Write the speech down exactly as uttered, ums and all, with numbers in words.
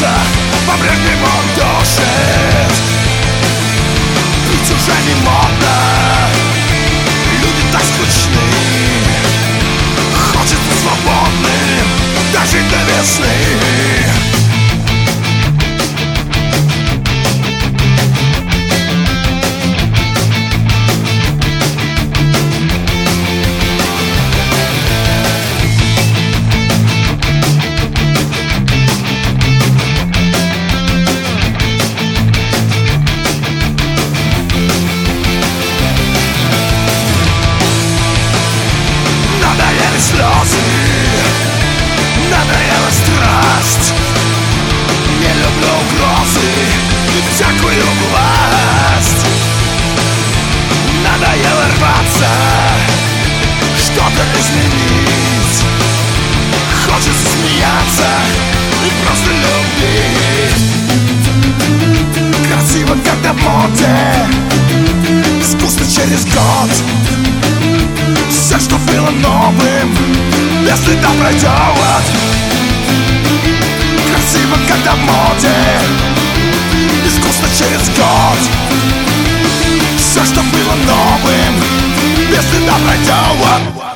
сердце по-прежнему душит. Пить уже не модно, люди так скучны. Хочется свободным дожить до весны. Слезы, надоела страсть. Не люблю угрозы и всякую власть. Надоело рваться, что-то изменить. Хочется смеяться и просто любить. Красиво, когда в моде, искусно через год. Все, что было новым, без следа пройдет. Красиво, когда в моде, искусно через год. Все, что было новым, без следа пройдет.